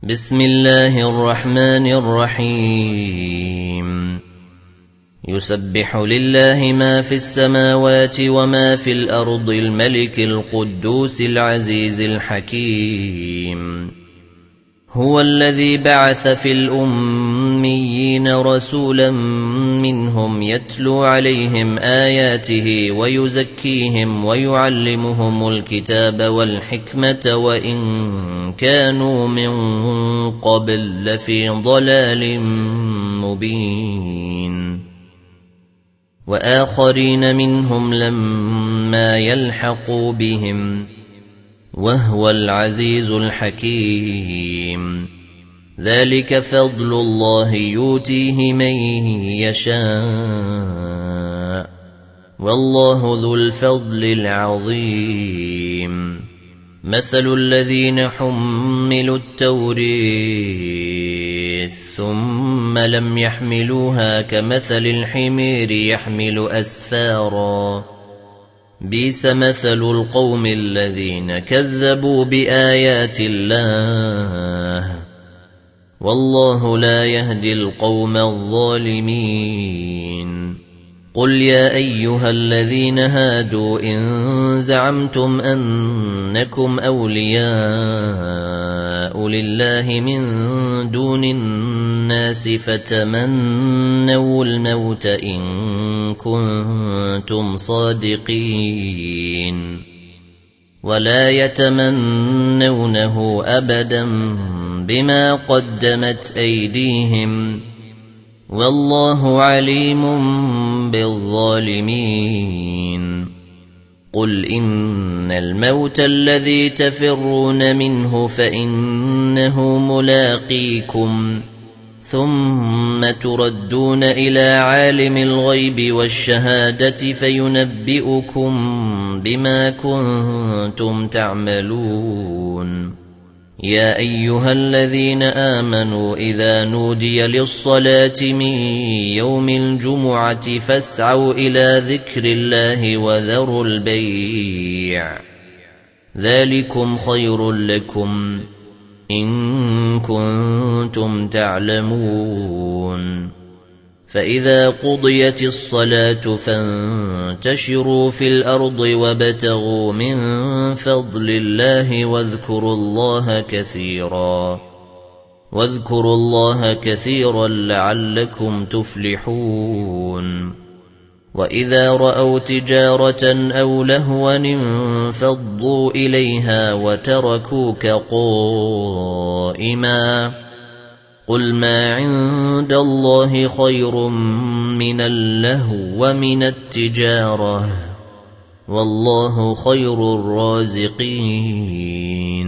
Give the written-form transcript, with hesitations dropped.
بسم الله الرحمن الرحيم يسبح لله ما في السماوات وما في الأرض الملك القدوس العزيز الحكيم هو الذي بعث في الأميين رسولا منهم يتلو عليهم آياته ويزكيهم ويعلمهم الكتاب والحكمة وإن كانوا من قبل لفي ضلال مبين وآخرين منهم لما يلحقوا بهم وهو العزيز الحكيم ذلك فضل الله يؤتيه من يشاء والله ذو الفضل العظيم مثل الذين حملوا التوراة ثم لم يحملوها كمثل الحمير يحمل أسفارا بئس مثل القوم الذين كذبوا بآيات الله والله لا يهدي القوم الظالمين قل يا أيها الذين هادوا إن زعمتم أنكم أولياء لله من دون الناس فتمنوا الموت إن كنتم صادقين ولا يتمنونه أبدا بما قدمت أيديهم والله عليم بالظالمين قل إن الموت الذي تفرون منه فإنه ملاقيكم ثم تردون إلى عالم الغيب والشهادة فينبئكم بما كنتم تعملون يا أيها الذين آمنوا إذا نودي للصلاة من يوم الجمعة فاسعوا إلى ذكر الله وذروا البيع ذلكم خير لكم إن كنتم تعلمون فإذا قضيت الصلاة فانتشروا في الأرض وابتغوا من فضل الله واذكروا الله كثيرا لعلكم تفلحون وإذا رأوا تجارة أو لهوا انفضوا إليها وتركوك قائما قل ما عند الله خير من اللهو ومن التجارة والله خير الرازقين